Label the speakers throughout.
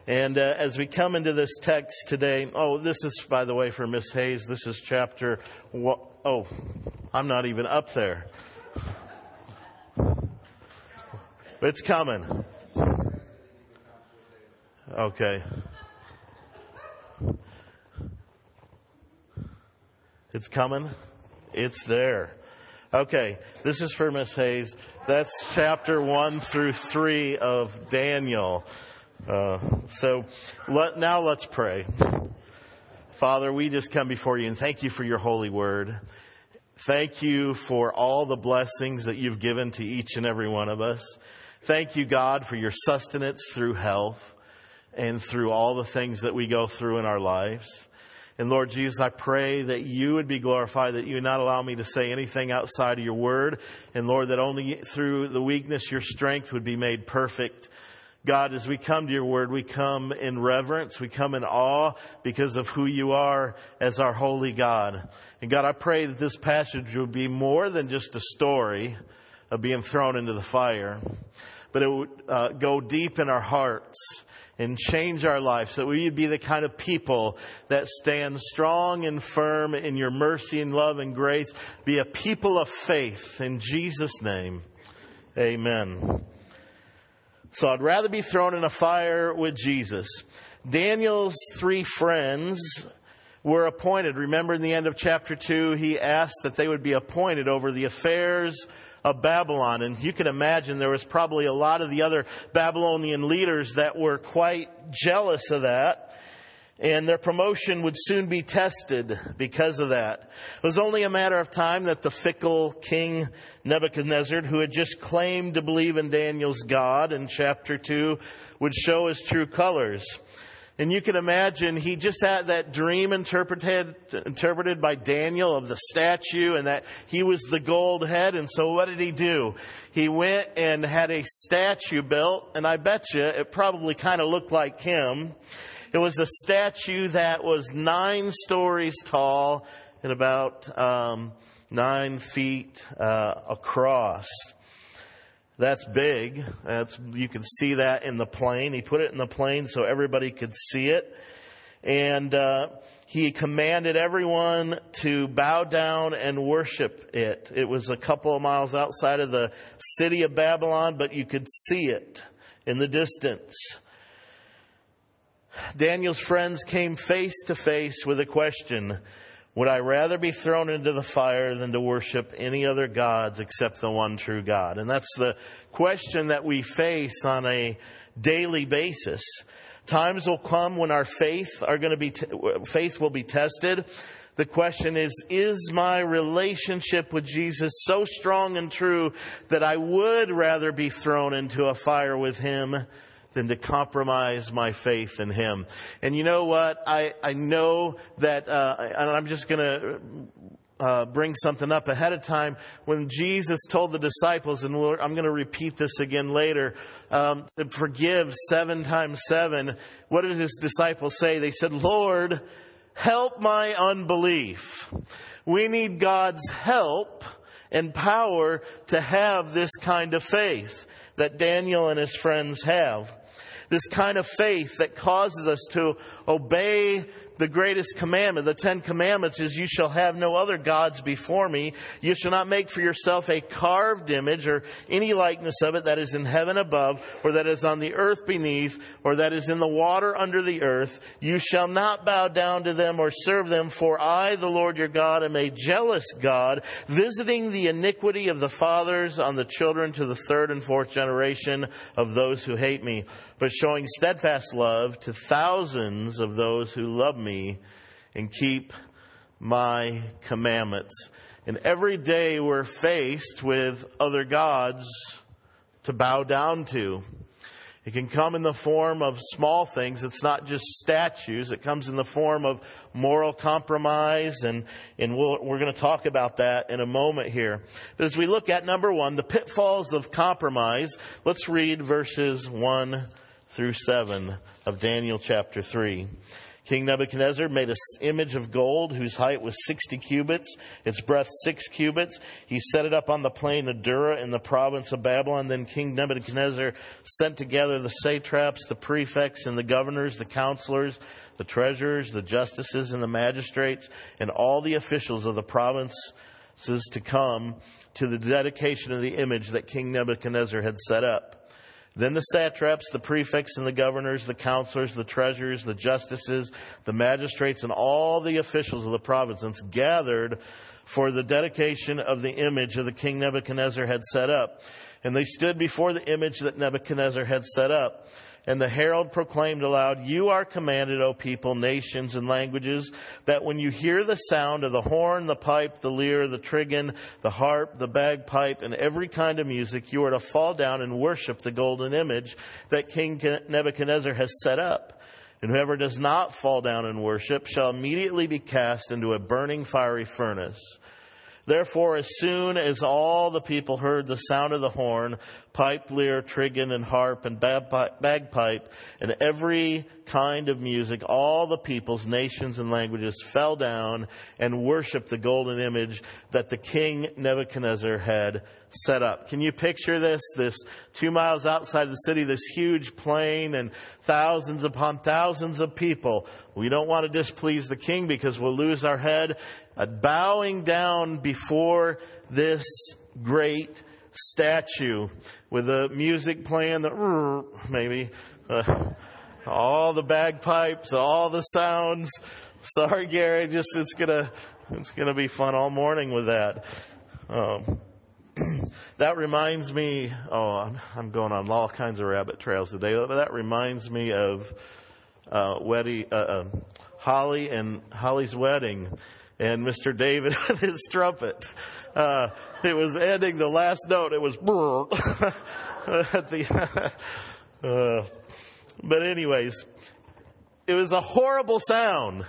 Speaker 1: And as we come into this text today, this is, by the way, for Miss Hayes. This is chapter. I'm not even up there. It's coming. Okay. It's coming. It's there. Okay. This is for Miss Hayes. That's chapter 1 through 3 of Daniel. Now let's pray. Father, we just come before you and thank you for your holy word. Thank you for all the blessings that you've given to each and every one of us. Thank you, God, for your sustenance through health and through all the things that we go through in our lives. And Lord Jesus, I pray that you would be glorified, that you would not allow me to say anything outside of your word. And Lord, that only through the weakness, your strength would be made perfect. God, as we come to your word, we come in reverence, we come in awe because of who you are as our holy God. And God, I pray that this passage would be more than just a story of being thrown into the fire, but it would go deep in our hearts and change our lives, so that we would be the kind of people that stand strong and firm in your mercy and love and grace. Be a people of faith in Jesus' name. Amen. So I'd rather be thrown in a fire with Jesus. Daniel's 3 friends were appointed. Remember in the end of chapter 2, he asked that they would be appointed over the affairs of Babylon. And you can imagine there was probably a lot of the other Babylonian leaders that were quite jealous of that. And their promotion would soon be tested because of that. It was only a matter of time that the fickle king Nebuchadnezzar, who had just claimed to believe in Daniel's God in chapter 2, would show his true colors. And you can imagine he just had that dream interpreted by Daniel of the statue, and that he was the gold head. And so what did he do? He went and had a statue built, and I bet you it probably kind of looked like him. It was a statue that was 9 stories tall and about 9 feet across. That's big. You can see that in the plain. He put it in the plain so everybody could see it. And he commanded everyone to bow down and worship it. It was a couple of miles outside of the city of Babylon, but you could see it in the distance. Daniel's friends came face to face with a question: would I rather be thrown into the fire than to worship any other gods except the one true God? And that's the question that we face on a daily basis. Times will come when our faith will be tested. The question is my relationship with Jesus so strong and true that I would rather be thrown into a fire with him than to compromise my faith in him? And you know what? I know that, and I'm just going to bring something up ahead of time. When Jesus told the disciples, and Lord, I'm going to repeat this again later, to forgive 7 times 7, what did his disciples say? They said, Lord, help my unbelief. We need God's help and power to have this kind of faith that Daniel and his friends have. This kind of faith that causes us to obey the greatest commandment. The 10 commandments is, you shall have no other gods before me. You shall not make for yourself a carved image or any likeness of it that is in heaven above, or that is on the earth beneath, or that is in the water under the earth. You shall not bow down to them or serve them, for I, the Lord your God, am a jealous God, visiting the iniquity of the fathers on the children to the 3rd and 4th generation of those who hate me, but showing steadfast love to thousands of those who love me and keep my commandments. And every day we're faced with other gods to bow down to. It can come in the form of small things. It's not just statues. It comes in the form of moral compromise, and we're going to talk about that in a moment here. But as we look at number 1, the pitfalls of compromise, let's read verses 1 through 7 of Daniel chapter 3. King Nebuchadnezzar made an image of gold whose height was 60 cubits, its breadth 6 cubits. He set it up on the plain of Dura in the province of Babylon. Then King Nebuchadnezzar sent together the satraps, the prefects, and the governors, the counselors, the treasurers, the justices, and the magistrates, and all the officials of the provinces to come to the dedication of the image that King Nebuchadnezzar had set up. Then the satraps, the prefects, and the governors, the counselors, the treasurers, the justices, the magistrates, and all the officials of the provinces gathered for the dedication of the image that King Nebuchadnezzar had set up. And they stood before the image that Nebuchadnezzar had set up. And the herald proclaimed aloud, "You are commanded, O people, nations, and languages, that when you hear the sound of the horn, the pipe, the lyre, the trigon, the harp, the bagpipe, and every kind of music, you are to fall down and worship the golden image that King Nebuchadnezzar has set up. And whoever does not fall down and worship shall immediately be cast into a burning fiery furnace." Therefore, as soon as all the people heard the sound of the horn, pipe, lyre, trigon, and harp, and bagpipe, and every kind of music, all the peoples, nations, and languages fell down and worshiped the golden image that the king Nebuchadnezzar had set up. Can you picture this? This 2 miles outside of the city, this huge plain and thousands upon thousands of people. We don't want to displease the king because we'll lose our head. Bowing down before this great statue with the music playing, maybe all the bagpipes, all the sounds. Sorry, Gary, it's gonna be fun all morning with that. That reminds me. I'm going on all kinds of rabbit trails today, but that reminds me of Holly and Holly's wedding. And Mr. David with his trumpet. It was ending the last note. It was at the. But anyways, it was a horrible sound.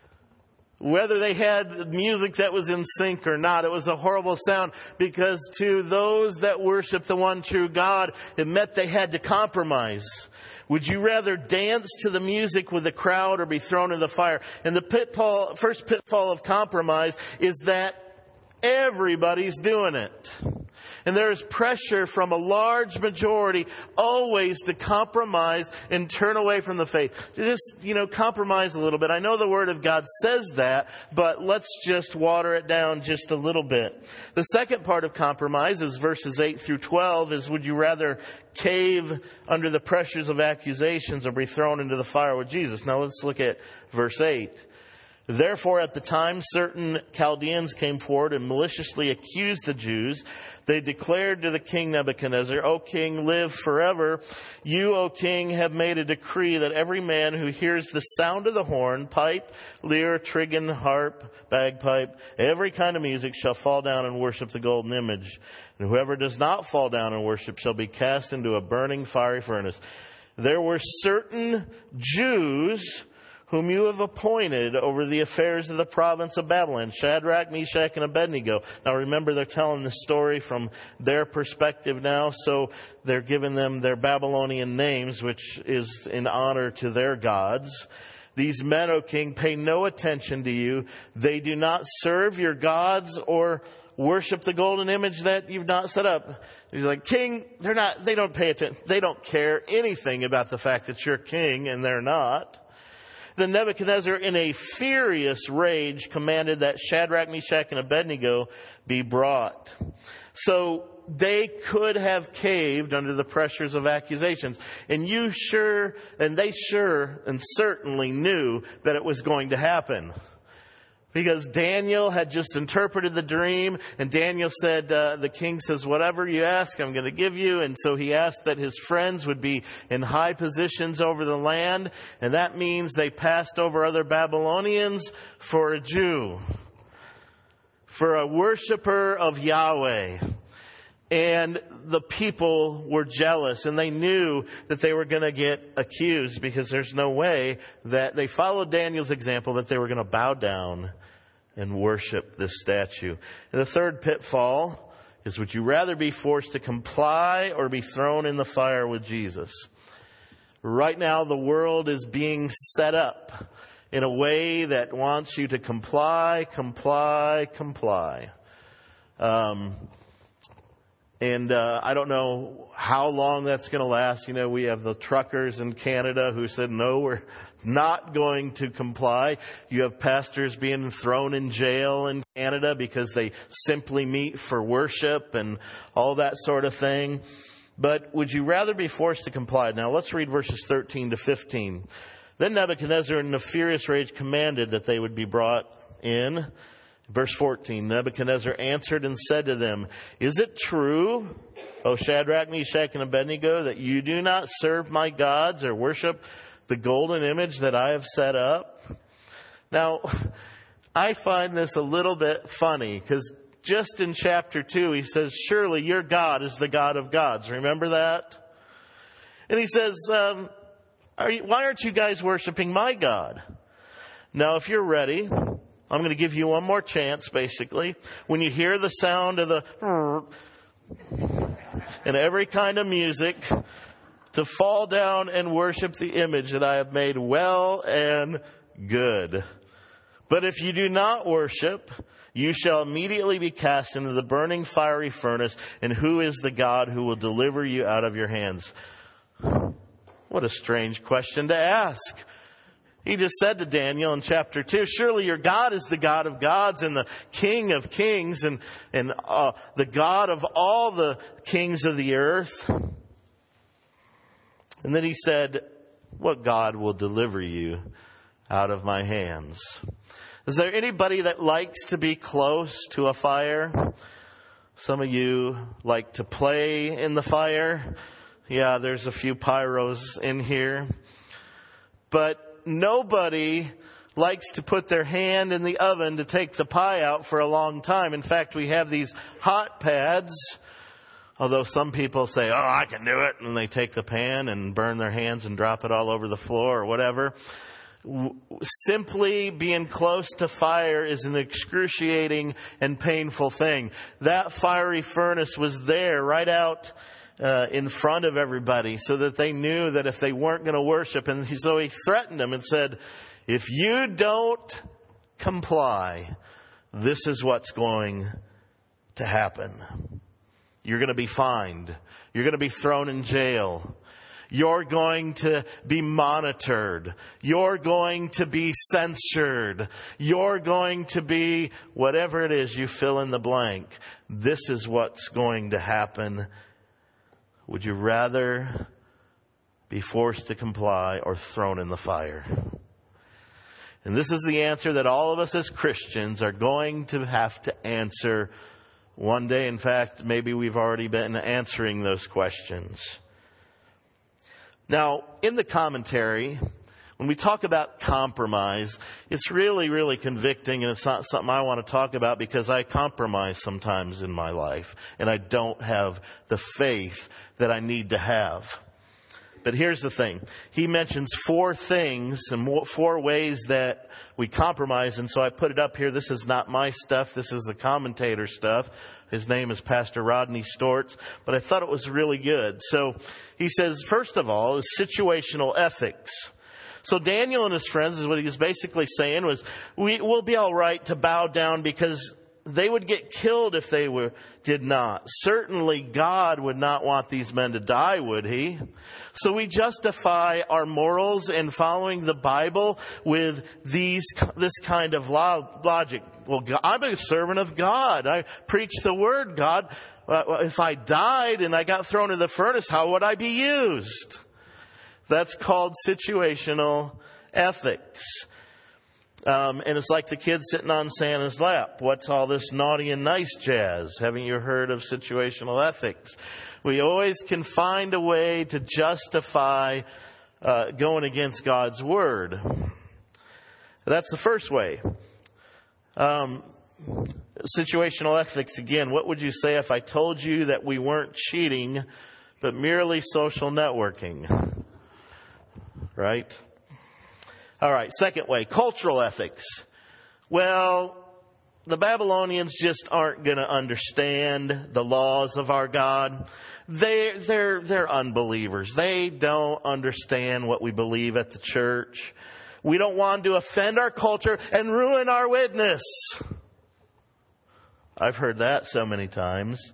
Speaker 1: Whether they had music that was in sync or not, it was a horrible sound because to those that worship the one true God, it meant they had to compromise. Would you rather dance to the music with the crowd or be thrown in the fire? And the first pitfall of compromise is that everybody's doing it. And there is pressure from a large majority always to compromise and turn away from the faith. Just, compromise a little bit. I know the Word of God says that, but let's just water it down just a little bit. The second part of compromise is verses 8 through 12 is, would you rather cave under the pressures of accusations or be thrown into the fire with Jesus? Now let's look at verse 8. Therefore, at the time, certain Chaldeans came forward and maliciously accused the Jews. They declared to the king Nebuchadnezzar, "O king, live forever. You, O king, have made a decree that every man who hears the sound of the horn, pipe, lyre, trigon, harp, bagpipe, every kind of music shall fall down and worship the golden image. And whoever does not fall down and worship shall be cast into a burning fiery furnace. There were certain Jews whom you have appointed over the affairs of the province of Babylon, Shadrach, Meshach, and Abednego." Now remember, they're telling the story from their perspective now, so they're giving them their Babylonian names, which is in honor to their gods. "These men, O king, pay no attention to you. They do not serve your gods or worship the golden image that you've not set up." He's like, "King, they don't pay attention. They don't care anything about the fact that you're king and they're not." Then Nebuchadnezzar, in a furious rage, commanded that Shadrach, Meshach, and Abednego be brought. So they could have caved under the pressures of accusations. And they certainly knew that it was going to happen. Because Daniel had just interpreted the dream, and Daniel said, the king says, "Whatever you ask, I'm going to give you." And so he asked that his friends would be in high positions over the land. And that means they passed over other Babylonians for a Jew, for a worshiper of Yahweh. And the people were jealous, and they knew that they were going to get accused because there's no way that they followed Daniel's example that they were going to bow down and worship this statue. And the third pitfall is, would you rather be forced to comply or be thrown in the fire with Jesus? Right now, the world is being set up in a way that wants you to comply. I don't know how long that's going to last. You know, we have the truckers in Canada who said, no, we're not going to comply. You have pastors being thrown in jail in Canada because they simply meet for worship and all that sort of thing. But would you rather be forced to comply? Now let's read verses 13 to 15. Then Nebuchadnezzar in a furious rage commanded that they would be brought in. Verse 14, Nebuchadnezzar answered and said to them, is it true, O Shadrach, Meshach, and Abednego, that you do not serve my gods or worship the golden image that I have set up? Now, I find this a little bit funny because just in chapter 2, he says, surely your God is the God of gods. Remember that? And he says, why aren't you guys worshiping my God? Now, if you're ready, I'm going to give you one more chance, basically. When you hear the sound of the and every kind of music, to fall down and worship the image that I have made well and good. But if you do not worship, you shall immediately be cast into the burning fiery furnace. And who is the God who will deliver you out of your hands? What a strange question to ask. He just said to Daniel in chapter 2, surely your God is the God of gods and the King of kings and the God of all the kings of the earth. And then he said, what God will deliver you out of my hands? Is there anybody that likes to be close to a fire? Some of you like to play in the fire. Yeah, there's a few pyros in here. But nobody likes to put their hand in the oven to take the pie out for a long time. In fact, we have these hot pads. Although some people say, oh, I can do it. And they take the pan and burn their hands and drop it all over the floor or whatever. Simply being close to fire is an excruciating and painful thing. That fiery furnace was there right out in front of everybody so that they knew that if they weren't going to worship. And so he threatened them and said, if you don't comply, this is what's going to happen. You're going to be fined. You're going to be thrown in jail. You're going to be monitored. You're going to be censored. You're going to be whatever it is, you fill in the blank. This is what's going to happen. Would you rather be forced to comply or thrown in the fire? And this is the answer that all of us as Christians are going to have to answer one day. In fact, maybe we've already been answering those questions. Now, in the commentary, when we talk about compromise, it's really, really convicting, and it's not something I want to talk about because I compromise sometimes in my life, and I don't have the faith that I need to have. But here's the thing. He mentions 4 things and 4 ways that we compromise, and so I put it up here. This is not my stuff. This is the commentator stuff. His name is Pastor Rodney Stortz, but I thought it was really good. So he says, first of all, is situational ethics. So Daniel and his friends, is what he was basically saying, was we'll be all right to bow down because they would get killed if they did not. Certainly God would not want these men to die, would he? So we justify our morals and following the Bible with this kind of logic. Well, I'm a servant of God. I preach the word, God. If I died and I got thrown in the furnace, how would I be used? That's called situational ethics. And it's like the kid sitting on Santa's lap. What's all this naughty and nice jazz? Haven't you heard of situational ethics? We always can find a way to justify going against God's word. That's the first way. Situational ethics, again, what would you say if I told you that we weren't cheating, but merely social networking? Right? All right, second way, cultural ethics. Well, the Babylonians just aren't going to understand the laws of our God. They're unbelievers. They don't understand what we believe at the church. We don't want to offend our culture and ruin our witness. I've heard that so many times.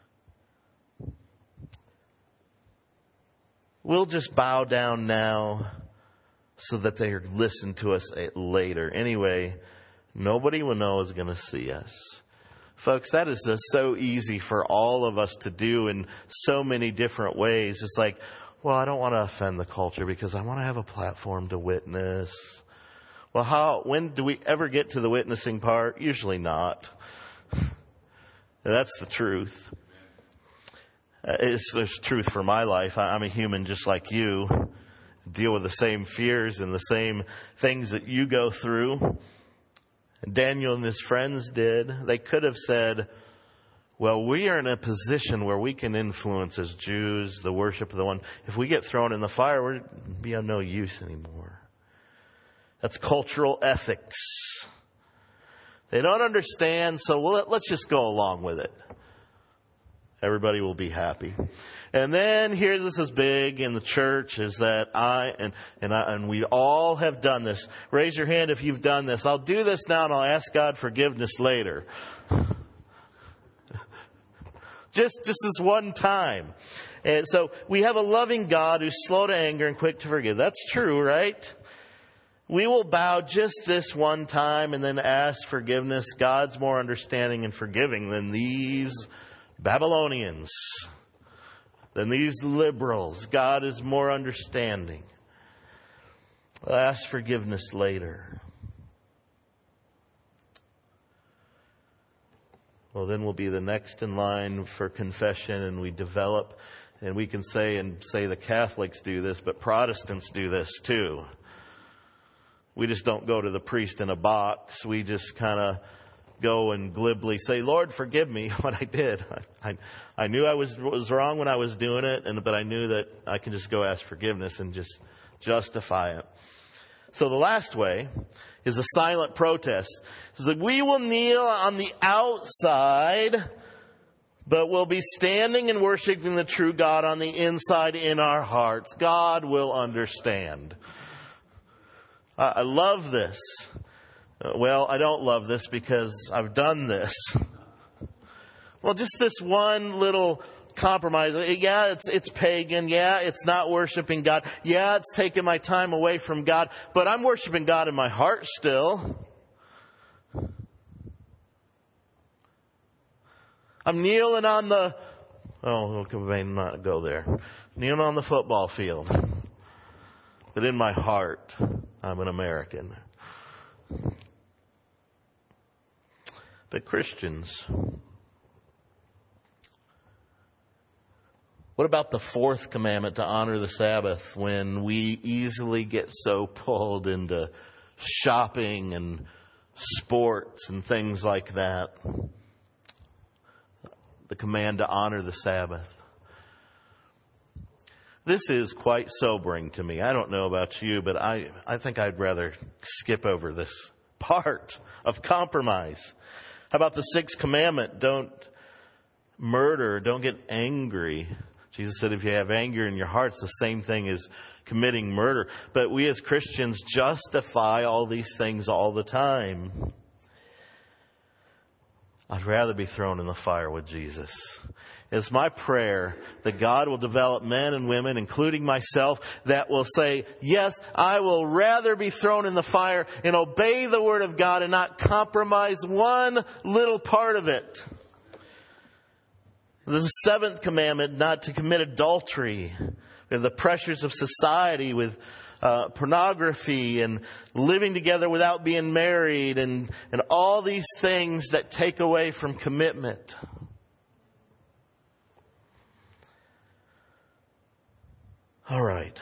Speaker 1: We'll just bow down now so that they listen to us later. Anyway, nobody will know is going to see us. Folks, that is just so easy for all of us to do in so many different ways. It's like, well, I don't want to offend the culture because I want to have a platform to witness. Well, when do we ever get to the witnessing part? Usually not. That's the truth. It's the truth for my life. I'm a human just like you. Deal with the same fears and the same things that you go through. Daniel and his friends did. They could have said, well, we are in a position where we can influence as Jews the worship of the one. If we get thrown in the fire, we'll be of no use anymore. That's cultural ethics. They don't understand, so let's just go along with it. Everybody will be happy. And then this is big in the church, is that and we all have done this. Raise your hand if you've done this. I'll do this now and I'll ask God forgiveness later. Just this one time. And so we have a loving God who's slow to anger and quick to forgive. That's true, right? We will bow just this one time and then ask forgiveness. God's more understanding and forgiving than these Babylonians, than these liberals. God is more understanding. We'll ask forgiveness later. Well, then we'll be the next in line for confession, and we develop, and we can say the Catholics do this, but Protestants do this too. We just don't go to the priest in a box. We just kind of go and glibly say, Lord, forgive me what I did. I knew I was wrong when I was doing it, but I knew that I can just go ask forgiveness and just justify it. So the last way is a silent protest. It's that we will kneel on the outside, but we'll be standing and worshiping the true God on the inside in our hearts. God will understand. I love this. Well, I don't love this because I've done this. Well, just this one little compromise. Yeah, it's pagan. Yeah, it's not worshiping God. Yeah, it's taking my time away from God. But I'm worshiping God in my heart still. I'm kneeling on we may not go there. Kneeling on the football field. But in my heart, I'm an American. But Christians, what about the fourth commandment to honor the Sabbath when we easily get so pulled into shopping and sports and things like that? The command to honor the Sabbath. This is quite sobering to me. I don't know about you, but I think I'd rather skip over this part of compromise. How about the sixth commandment? Don't murder. Don't get angry. Jesus said if you have anger in your heart, it's the same thing as committing murder. But we as Christians justify all these things all the time. I'd rather be thrown in the fire with Jesus. It's my prayer that God will develop men and women, including myself, that will say, yes, I will rather be thrown in the fire and obey the Word of God and not compromise one little part of it. The seventh commandment, not to commit adultery. We have the pressures of society with pornography and living together without being married and all these things that take away from commitment. All right.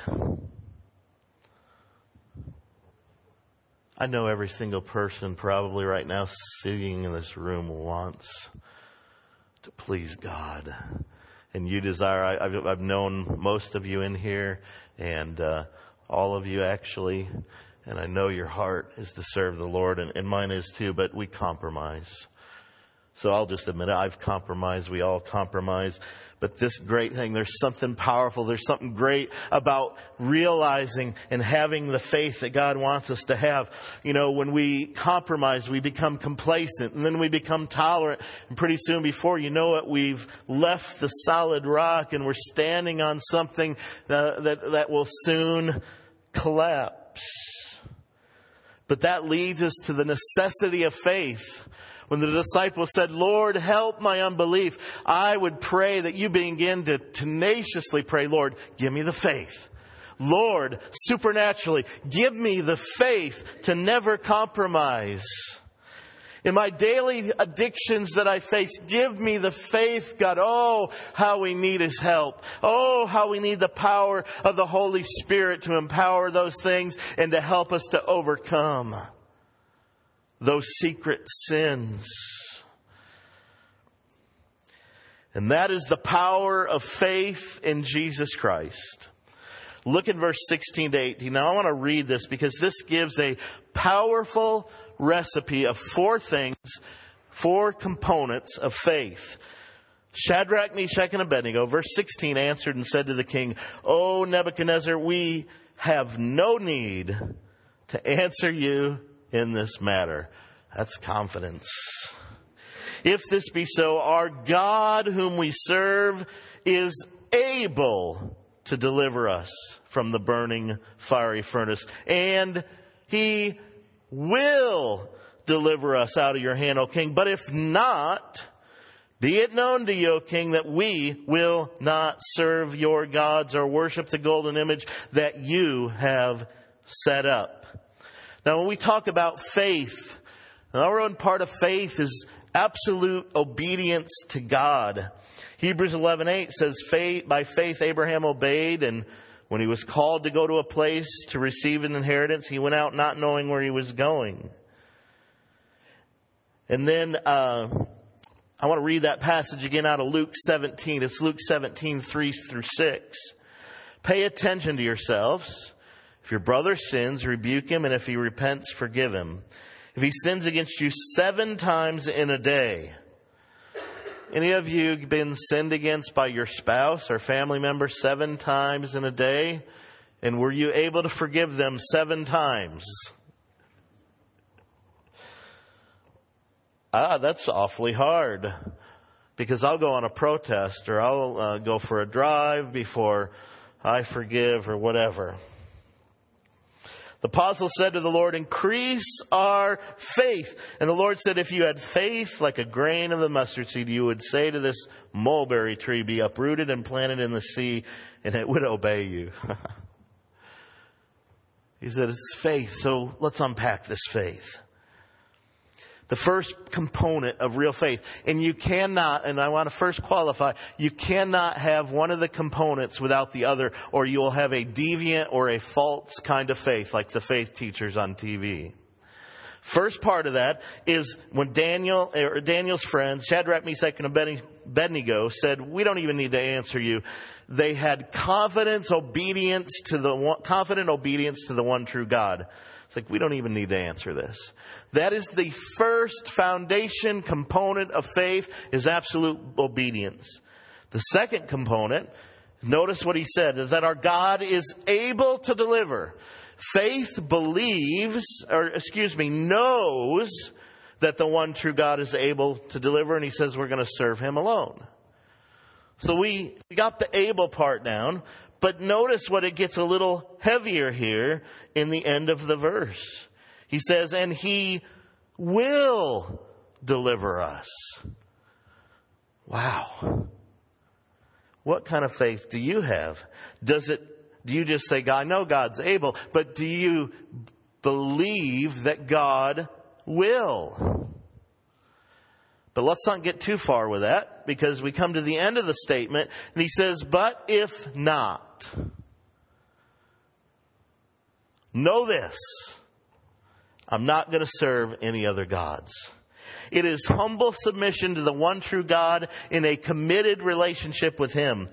Speaker 1: I know every single person probably right now sitting in this room wants to please God. And you desire, I've known most of you in here and all of you actually. And I know your heart is to serve the Lord and mine is too, but we compromise. So I'll just admit it, I've compromised, we all compromise. But this great thing, there's something powerful, there's something great about realizing and having the faith that God wants us to have. You know, when we compromise, we become complacent, and then we become tolerant. And pretty soon, before you know it, we've left the solid rock and we're standing on something that will soon collapse. But that leads us to the necessity of faith. When the disciples said, Lord, help my unbelief, I would pray that you begin to tenaciously pray, Lord, give me the faith. Lord, supernaturally, give me the faith to never compromise. In my daily addictions that I face, give me the faith, God. Oh, how we need His help. Oh, how we need the power of the Holy Spirit to empower those things and to help us to overcome those secret sins. And that is the power of faith in Jesus Christ. Look in verse 16 to 18. Now I want to read this because this gives a powerful recipe of 4 things, 4 components of faith. Shadrach, Meshach, and Abednego, verse 16, answered and said to the king, O Nebuchadnezzar, we have no need to answer you in this matter. That's confidence. If this be so, our God whom we serve is able to deliver us from the burning fiery furnace, and He will deliver us out of your hand, O king. But if not, be it known to you, O king, that we will not serve your gods or worship the golden image that you have set up. Now, when we talk about faith, our own part of faith is absolute obedience to God. Hebrews 11:8 says, by faith Abraham obeyed, and when he was called to go to a place to receive an inheritance, he went out not knowing where he was going. And then I want to read that passage again out of Luke 17. It's Luke 17, 3 through 6. Pay attention to yourselves. If your brother sins, rebuke him, and if he repents, forgive him. If he sins against you 7 times in a day. Any of you been sinned against by your spouse or family member 7 times in a day? And were you able to forgive them 7 times? That's awfully hard. Because I'll go on a protest or I'll go for a drive before I forgive or whatever. The apostle said to the Lord, increase our faith. And the Lord said, if you had faith like a grain of the mustard seed, you would say to this mulberry tree, be uprooted and planted in the sea, and it would obey you. He said, it's faith. So let's unpack this faith. The first component of real faith. And you cannot, and I want to first qualify, you cannot have one of the components without the other, or you will have a deviant or a false kind of faith, like the faith teachers on TV. First part of that is when Daniel's friends, Shadrach, Meshach, and Abednego said, we don't even need to answer you. They had confident obedience to the one true God. It's like, we don't even need to answer this. That is the first foundation component of faith, is absolute obedience. The second component, notice what he said, is that our God is able to deliver. Faith knows that the one true God is able to deliver, and he says we're going to serve him alone. So we got the able part down. But notice what it gets a little heavier here in the end of the verse. He says, and he will deliver us. Wow. What kind of faith do you have? Do you just say, God, I know God's able, but do you believe that God will? But let's not get too far with that, because we come to the end of the statement and he says, but if not, know this, I'm not going to serve any other gods. It is humble submission to the one true God in a committed relationship with him.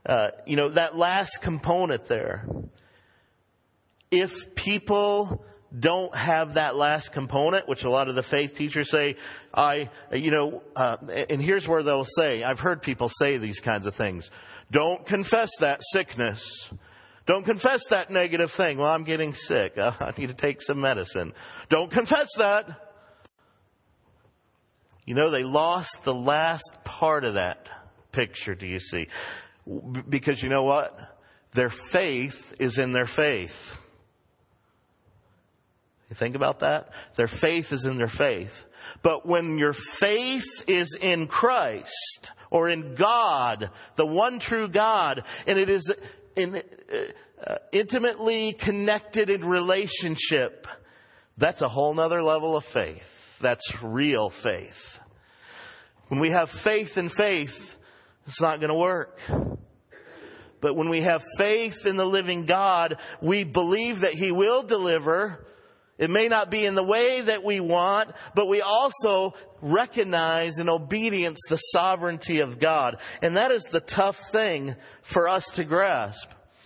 Speaker 1: That last component there. If people don't have that last component, which a lot of the faith teachers say, and here's where they'll say, I've heard people say these kinds of things. Don't confess that sickness. Don't confess that negative thing. Well, I'm getting sick. I need to take some medicine. Don't confess that. They lost the last part of that picture, do you see? Because you know what? Their faith is in their faith. You think about that? Their faith is in their faith. But when your faith is in Christ or in God, the one true God, and it is intimately connected in relationship, that's a whole nother level of faith. That's real faith. When we have faith in faith, it's not going to work. But when we have faith in the living God, we believe that He will deliver. It may not be in the way that we want, but we also recognize in obedience the sovereignty of God. And that is the tough thing for us to grasp.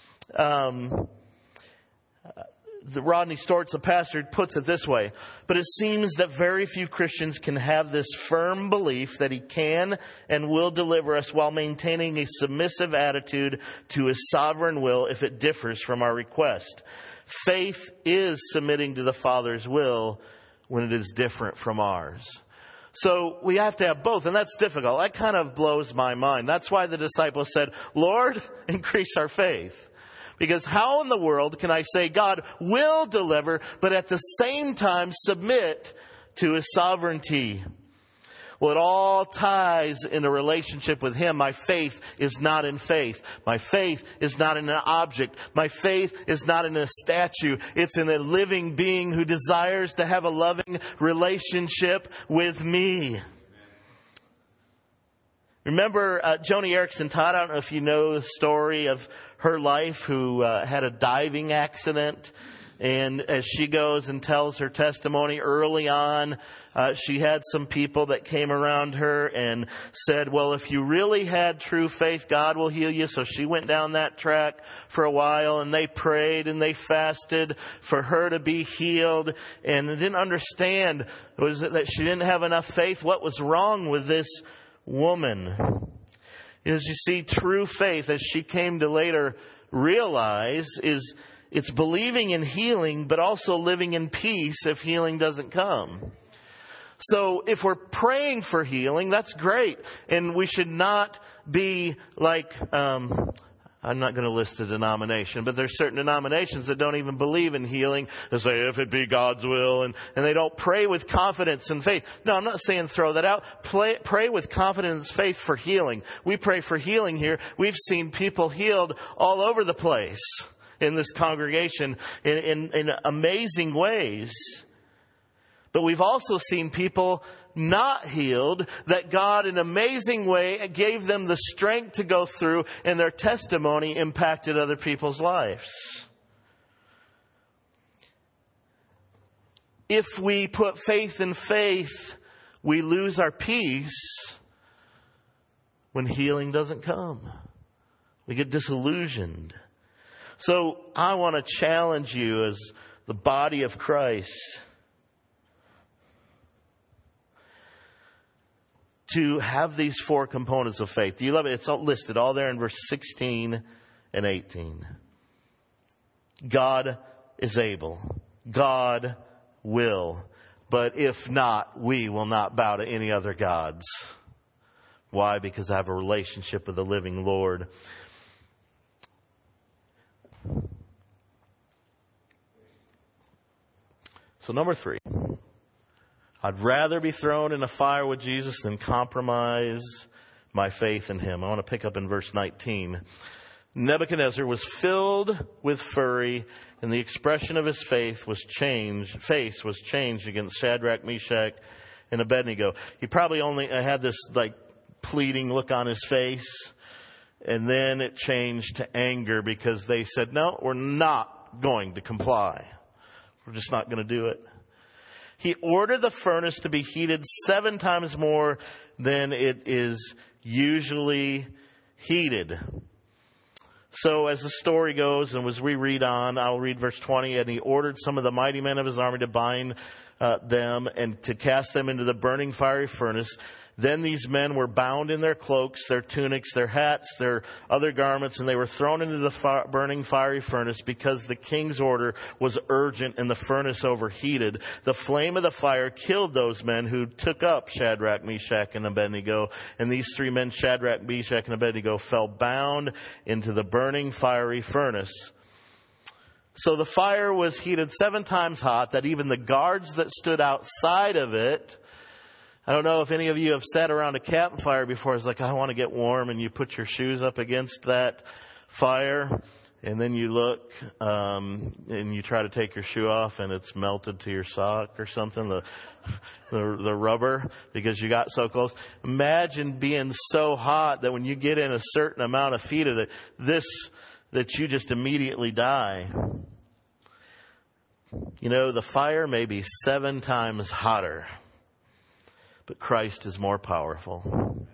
Speaker 1: Rodney Stortz, a pastor, puts it this way. But it seems that very few Christians can have this firm belief that He can and will deliver us while maintaining a submissive attitude to His sovereign will if it differs from our request. Faith is submitting to the Father's will when it is different from ours. So we have to have both, and that's difficult. That kind of blows my mind. That's why the disciples said, Lord, increase our faith. Because how in the world can I say God will deliver, but at the same time submit to His sovereignty? Well, it all ties in a relationship with Him. My faith is not in faith. My faith is not in an object. My faith is not in a statue. It's in a living being who desires to have a loving relationship with me. Remember Joni Eareckson Tada? I don't know if you know the story of her life, who had a diving accident. And as she goes and tells her testimony early on, she had some people that came around her and said, well, if you really had true faith, God will heal you. So she went down that track for a while, and they prayed and they fasted for her to be healed. And they didn't understand, was it that she didn't have enough faith? What was wrong with this woman? As you see, true faith, as she came to later realize, it's believing in healing, but also living in peace if healing doesn't come. So if we're praying for healing, that's great. And we should not be like, I'm not going to list a denomination, but there's certain denominations that don't even believe in healing. They say, if it be God's will, and they don't pray with confidence and faith. No, I'm not saying throw that out. Pray with confidence and faith for healing. We pray for healing here. We've seen people healed all over the place in this congregation in amazing ways. But we've also seen people not healed, that God in an amazing way gave them the strength to go through, and their testimony impacted other people's lives. If we put faith in faith, we lose our peace when healing doesn't come. We get disillusioned. So I want to challenge you as the body of Christ to have these four components of faith. Do you love it? It's all listed all there in verse 16 and 18. God is able. God will. But if not, we will not bow to any other gods. Why? Because I have a relationship with the living Lord. So number 3. I'd rather be thrown in a fire with Jesus than compromise my faith in Him. I want to pick up in verse 19. Nebuchadnezzar was filled with fury, and the expression of his face was changed against Shadrach, Meshach, and Abednego. He probably only had this pleading look on his face, and then it changed to anger because they said, no, we're not going to comply. We're just not going to do it. He ordered the furnace to be heated 7 times more than it is usually heated. So as the story goes, and as we read on, I'll read verse 20, and he ordered some of the mighty men of his army to bind them and to cast them into the burning fiery furnace. Then these men were bound in their cloaks, their tunics, their hats, their other garments, and they were thrown into the burning fiery furnace because the king's order was urgent and the furnace overheated. The flame of the fire killed those men who took up Shadrach, Meshach, and Abednego. And these three men, Shadrach, Meshach, and Abednego, fell bound into the burning fiery furnace. So the fire was heated 7 times hot, that even the guards that stood outside of it, I don't know if any of you have sat around a campfire before. It's like, I want to get warm, and you put your shoes up against that fire, and then you look, and you try to take your shoe off, and it's melted to your sock or something, the rubber, because you got so close. Imagine being so hot that when you get in a certain amount of feet of that you just immediately die. You know, the fire may be 7 times hotter, but Christ is more powerful.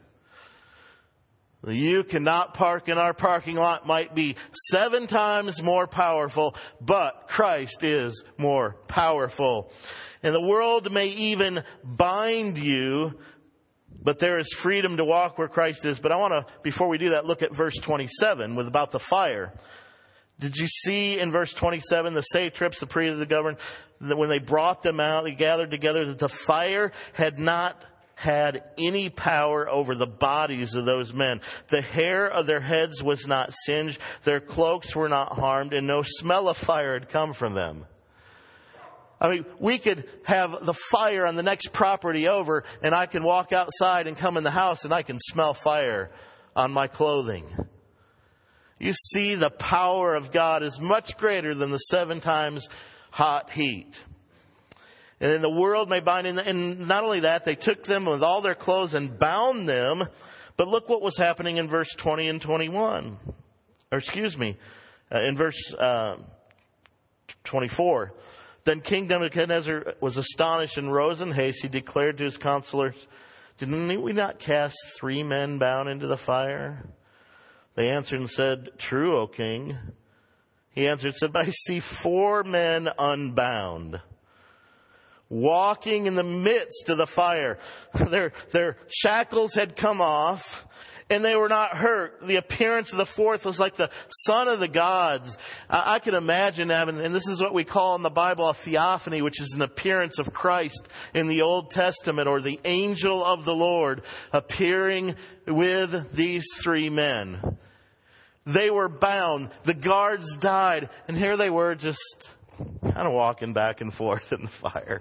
Speaker 1: You cannot park in our parking lot might be 7 times more powerful, but Christ is more powerful. And the world may even bind you, but there is freedom to walk where Christ is. But I want to, before we do that, look at verse 27 with about the fire. Did you see in verse 27, the satraps, the priests, the governor, that when they brought them out, they gathered together, that the fire had not had any power over the bodies of those men. The hair of their heads was not singed, their cloaks were not harmed, and no smell of fire had come from them. I mean, we could have the fire on the next property over, and I can walk outside and come in the house, and I can smell fire on my clothing. You see, the power of God is much greater than the 7 times hot heat. And then the world may bind in, and not only that, they took them with all their clothes and bound them. But look what was happening in verse 20 and 21. In verse 24. Then King Nebuchadnezzar was astonished and rose in haste. He declared to his counselors, "Didn't we not cast 3 men bound into the fire?" They answered and said, "True, O king." He answered and said, "But I see 4 men unbound, walking in the midst of the fire. Their shackles had come off, and they were not hurt. The appearance of the 4th was like the son of the gods." I can imagine having, and this is what we call in the Bible a theophany, which is an appearance of Christ in the Old Testament, or the angel of the Lord appearing with these 3 men. They were bound. The guards died. And here they were just kind of walking back and forth in the fire.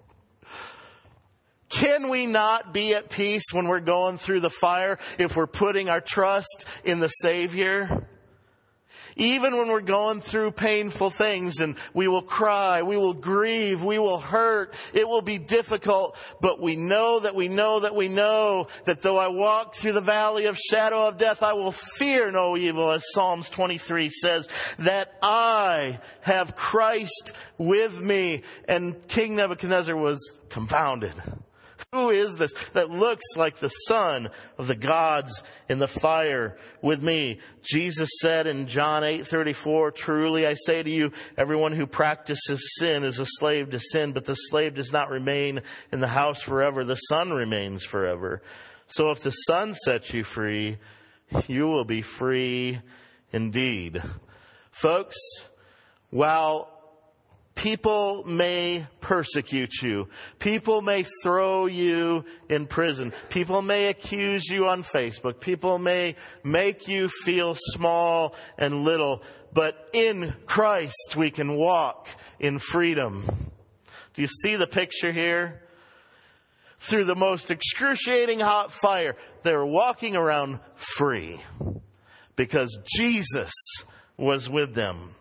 Speaker 1: Can we not be at peace when we're going through the fire if we're putting our trust in the Savior? Even when we're going through painful things, and we will cry, we will grieve, we will hurt, it will be difficult, but we know that though I walk through the valley of shadow of death, I will fear no evil, as Psalms 23 says, that I have Christ with me. And King Nebuchadnezzar was confounded. Who is this that looks like the son of the gods in the fire with me? Jesus said in John 8:34, "Truly I say to you, everyone who practices sin is a slave to sin, but the slave does not remain in the house forever. The son remains forever. So if the son sets you free, you will be free indeed." Folks, while people may persecute you, people may throw you in prison, people may accuse you on Facebook, people may make you feel small and little, but in Christ we can walk in freedom. Do you see the picture here? Through the most excruciating hot fire, they were walking around free because Jesus was with them.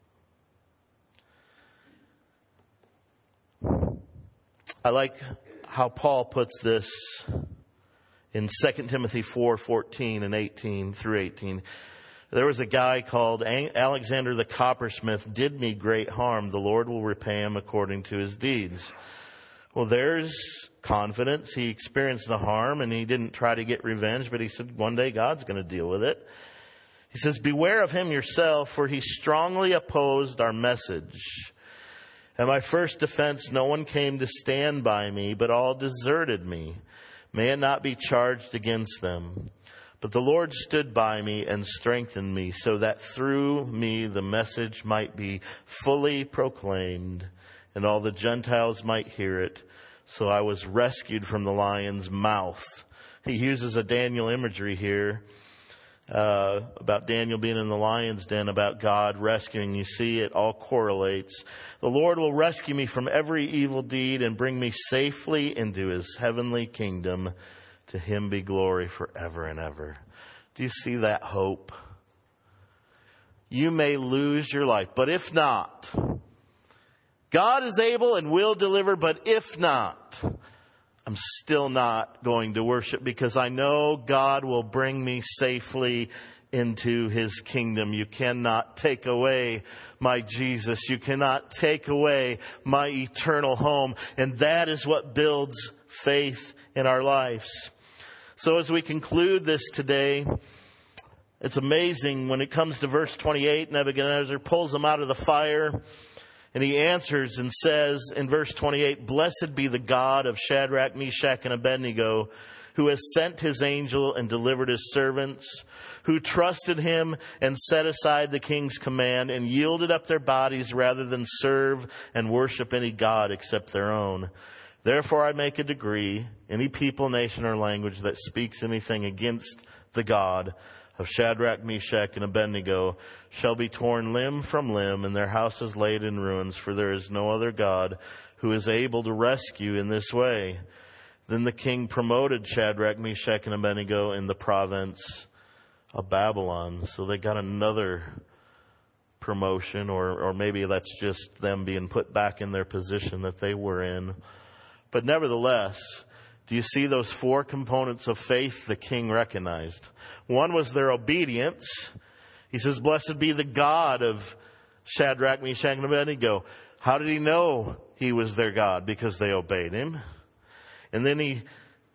Speaker 1: I like how Paul puts this in 2 Timothy 4:14 and 18 through 18. There was a guy called Alexander the coppersmith, did me great harm. The Lord will repay him according to his deeds. Well, there's confidence. He experienced the harm and he didn't try to get revenge, but he said one day God's going to deal with it. He says, beware of him yourself, for he strongly opposed our message. At my first defense, no one came to stand by me, but all deserted me. May it not be charged against them. But the Lord stood by me and strengthened me, so that through me the message might be fully proclaimed, and all the Gentiles might hear it. So I was rescued from the lion's mouth. He uses a Daniel imagery here. About Daniel being in the lion's den, about God rescuing. You see, it all correlates. The Lord will rescue me from every evil deed and bring me safely into his heavenly kingdom. To him be glory forever and ever. Do you see that hope? You may lose your life, but if not, God is able and will deliver, but if not, I'm still not going to worship, because I know God will bring me safely into his kingdom. You cannot take away my Jesus. You cannot take away my eternal home. And that is what builds faith in our lives. So as we conclude this today, it's amazing when it comes to verse 28, Nebuchadnezzar pulls them out of the fire. And he answers and says in verse 28, blessed be the God of Shadrach, Meshach, and Abednego, who has sent his angel and delivered his servants, who trusted him and set aside the king's command and yielded up their bodies rather than serve and worship any god except their own. Therefore I make a decree, any people, nation, or language that speaks anything against the God of Shadrach, Meshach, and Abednego shall be torn limb from limb, and their houses laid in ruins, for there is no other God who is able to rescue in this way. Then the king promoted Shadrach, Meshach, and Abednego in the province of Babylon. So they got another promotion, or maybe that's just them being put back in their position that they were in. But nevertheless, do you see those four components of faith the king recognized? One was their obedience. He says, blessed be the God of Shadrach, Meshach, and Abednego. How did he know he was their God? Because they obeyed him. And then they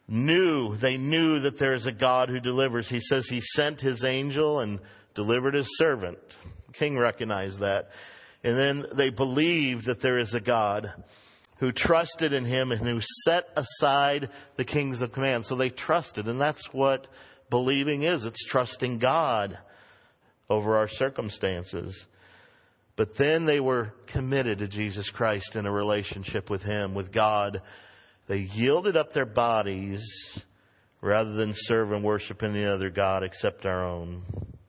Speaker 1: knew that there is a God who delivers. He says he sent his angel and delivered his servant. The king recognized that. And then they believed that there is a God who trusted in him and who set aside the king's command. So they trusted, and that's what believing is. It's trusting God over our circumstances. But then they were committed to Jesus Christ in a relationship with him, with God. They yielded up their bodies rather than serve and worship any other God except our own.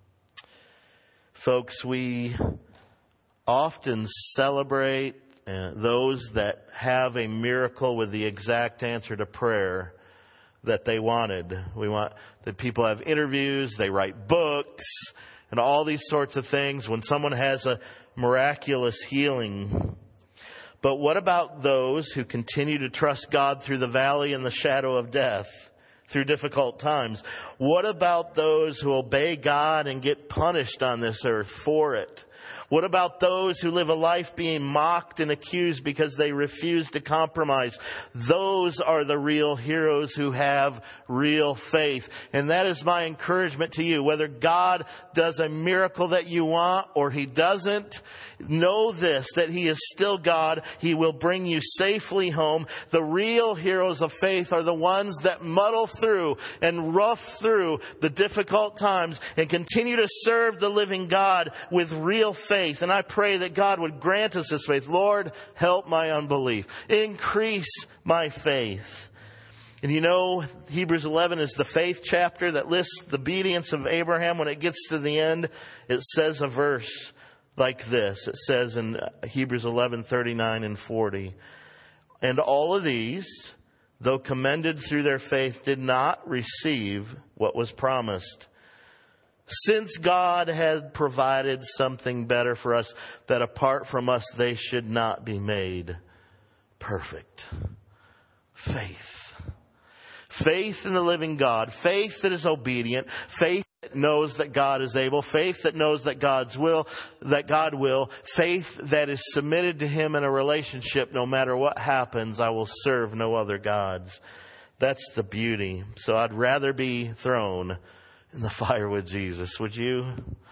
Speaker 1: Folks, we often celebrate those that have a miracle with the exact answer to prayer that they wanted. We want that people have interviews, they write books, and all these sorts of things when someone has a miraculous healing. But what about those who continue to trust God through the valley and the shadow of death, through difficult times? What about those who obey God and get punished on this earth for it? What about those who live a life being mocked and accused because they refuse to compromise? Those are the real heroes who have real faith. And that is my encouragement to you. Whether God does a miracle that you want or he doesn't, know this, that he is still God. He will bring you safely home. The real heroes of faith are the ones that muddle through and rough through the difficult times and continue to serve the living God with real faith. And I pray that God would grant us this faith. Lord, help my unbelief. Increase my faith. And you know, Hebrews 11 is the faith chapter that lists the obedience of Abraham. When it gets to the end, it says a verse like this. It says in Hebrews 11:39 and 40, and all of these, though commended through their faith, did not receive what was promised, since God had provided something better for us, that apart from us they should not be made perfect. Faith. Faith in the living God. Faith that is obedient. Faith that knows that God is able. Faith that knows that God will. Faith that is submitted to him in a relationship. No matter what happens, I will serve no other gods. That's the beauty. So I'd rather be thrown in the fire with Jesus. Would you?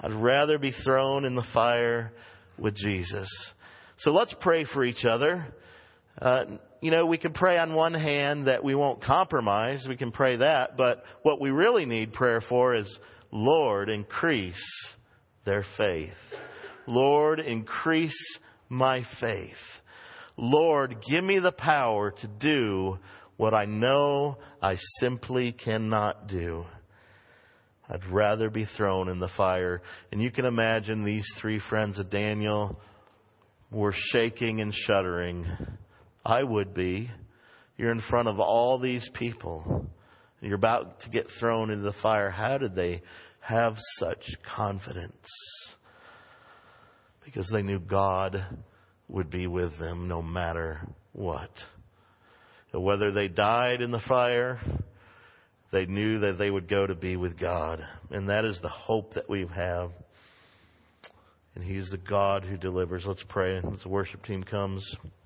Speaker 1: I'd rather be thrown in the fire with Jesus. So let's pray for each other. We can pray on one hand that we won't compromise. We can pray that. But what we really need prayer for is, Lord, increase their faith. Lord, increase my faith. Lord, give me the power to do what I know I simply cannot do. I'd rather be thrown in the fire. And you can imagine these three friends of Daniel were shaking and shuddering. I would be. You're in front of all these people. You're about to get thrown into the fire. How did they have such confidence? Because they knew God would be with them no matter what. And whether they died in the fire, they knew that they would go to be with God. And that is the hope that we have. And He's the God who delivers. Let's pray as the worship team comes.